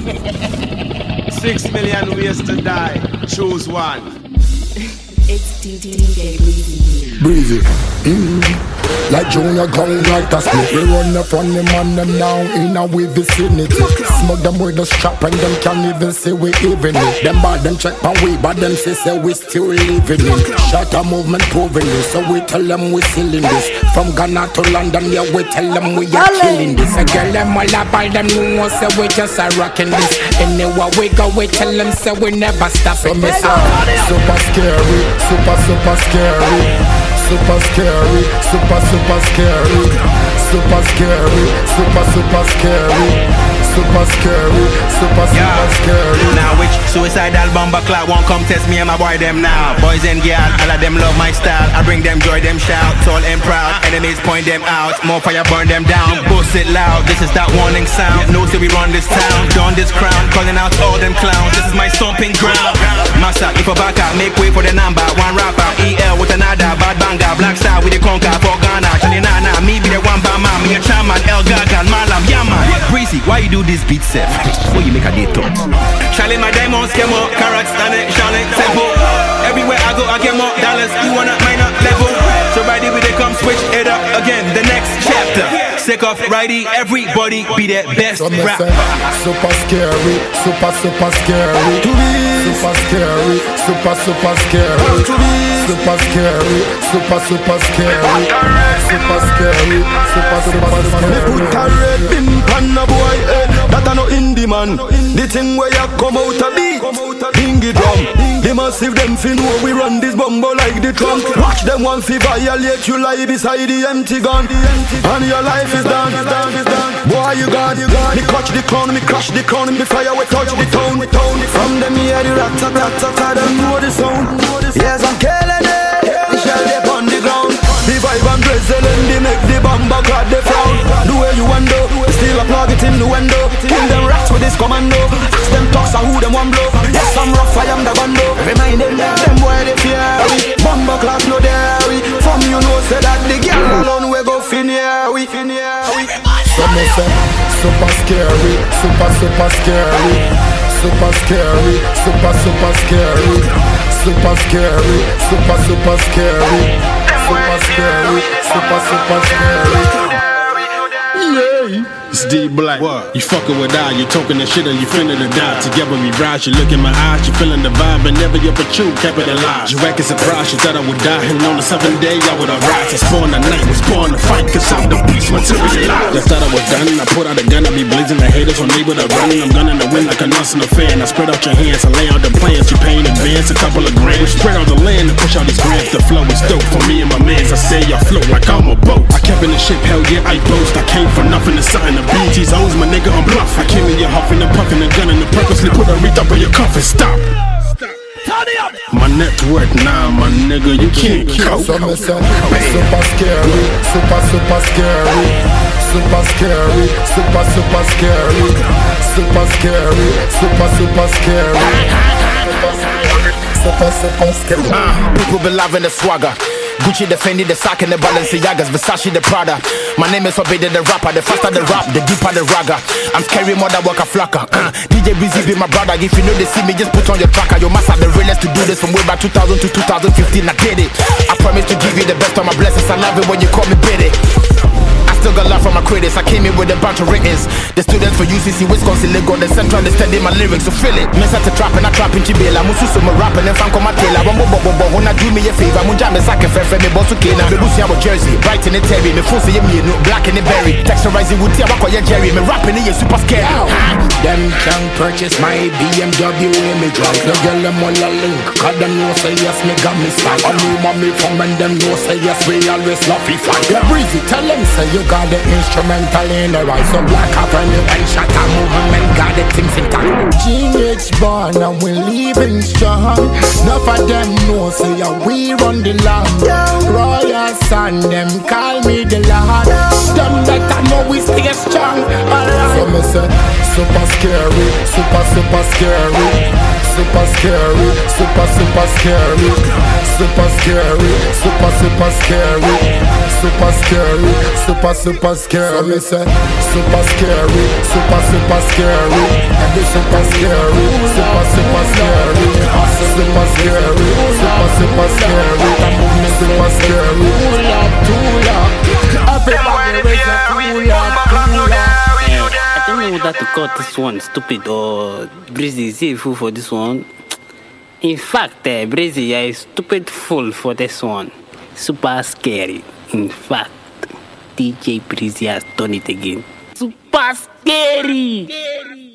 6 million ways to die. Choose one. It's DJ Breezy. Breezy. Like Junior Gong, like a split. We run up on them and them now in our vicinity. Smoke them with the strap and them can't even say we even it. Them bad them check and we but them say we still living it. Shut a movement proving this, so we tell them we selling this. From Ghana to London, yeah we tell them we are killing this. A girl them all up, all them know say we just are rocking this. Anywhere we go, we tell them say we never stop it. This super scary, super scary. Super scary, super scary. Super scary, super scary. Super scary, super scary. Now which suicidal bomber clock won't come test me and my boy them now. Boys and girls, all of them love my style. I bring them joy, them shout, tall and proud. Enemies point them out, more fire burn them down. Boast it loud, this is that warning sound. No say we run this town, don this crown, calling out all them clowns. This is my stomping ground. Massa, if a back out, make way for the number. One rapper, EL with another bad banger. Black star with the conquer for Ghana. Charlie Nana, me be the one by man. Me a chairman, El Gaga, Malam, Yaman. Breezy, why you do this beat set? Why you make a date talk? Charlie, my diamonds came up, carrots, stand it, Charlie, tempo. Everywhere I go, I get more dollars. You wanna minor level? So righty, we they come switch it up again. The next chapter. Sick of righty, everybody be their best rapper. Super scary, super scary. To be super scary, super scary. To be super scary, super scary. Super scary, super scary. Me put a red pin pan a boy head. That a no indie man. The thing where you come out a beat, dingy drum. They massive them fi know we run this bumbo like the trunk. Watch them one fi violate you lie beside the empty gun. And your life is done. Boy you gone. Me clutch the crown, me crush the crown. Me fire we touch the town. From them here the rat-tat-tat-tat. Them know the sound. Yes I'm killing it. The shell they on the ground. The vibe and drizzle and they make the bamba clad the frown. The way you want do, still a plug it in the window. Kill them rats with this commando. Ask them talks and who them one blow. Yes I'm rough, I am the bando. Remind them boy they fear we. Bamba clad no dairy. From you know say that the girl alone we go fin here we. So me say super scary, super scary. Super scary, super scary. Super scary, super scary. Super scary, super scary. It's D Black. What? You fucking with I, you talking that shit and you finna to die. Together we rise, you look in my eyes, you feeling the vibe, and never you protrude, capitalize. You reckon surprise, you thought I would die, and on the 7th day I would arise. I spawned the night, was born to fight, cause I'm the beast, materialized. I thought I was done, I put out a gun, I be blazing the haters on me with a run. I'm gunning the wind like a nurse in a fan. I spread out your hands, I lay out the plans, you pay in advance, a couple of grand. We spread out the land and push out these grants. The flow is dope for me and my mans, I stay afloat like I'm a boat. I kept in the ship, hell yeah, I boast. I came from nothing to something. The BG's owns my nigga, I'm bluff. I came in your huffing and puffing and gunning and purposely put a wreath up on your cuff and stop. My net worth now, my nigga, you can't cope. So me say super scary, super scary. Super scary, super scary. Super scary, super scary. Super scary. People be loving the swagger. Gucci the Fendi, the Sack and the Balenciagas, Versace the Prada. My name is Obede the rapper, the faster the rap, the deeper the raga. I'm scary more than Waka Flocka. DJ Breezy be my brother. If you know they see me, just put on your tracker. Your master the realest to do this from way back 2000 to 2015. I did it. I promise to give you the best of my blessings. I love it when you call me Biddy. Still got love from my critics. I came in with a bunch of writings. The students for UCC, Wisconsin, Lego, the Central, they study my lyrics, so feel it. Mess at the trap and I trap in Chibela. Mususu, my rap and then Franco Matela. One more when I do me a favor. Munjame Saka Fefe, me boss okay. Now, me Lucy, I'm a Jersey. Bright in the Terry, me Fussy, me black in the berry. Texturizing with Tiabako, Jerry. Me rapping, you're super scared. Them can purchase my BMW image drive. The girl them all a link. Cause them know say yes, me got me style. I know mommy from and them know say yes, we always love it fight. Yeah, Breezy, tell them say you got the instrumental in the right. So black up and the one shot a movement got the things intact. Teenage born and we leaving strong. Enough of them know say yeah, we run the land. Royal son, them call me the Lord. Them better know we stay strong. Alright. So me say super scary, super scary. super scary, super scary, super scary, super scary, super scary, super scary. So me say super scary, super scary, and the super scary, super scary, super scary, super scary, super scary. Too long. Everybody raise your too long. I don't know that to cut this one stupid or Breezy is a fool for this one. In fact, Breezy, you're a stupid fool for this one. Super scary. In fact, DJ Breezy has done it again. Super scary.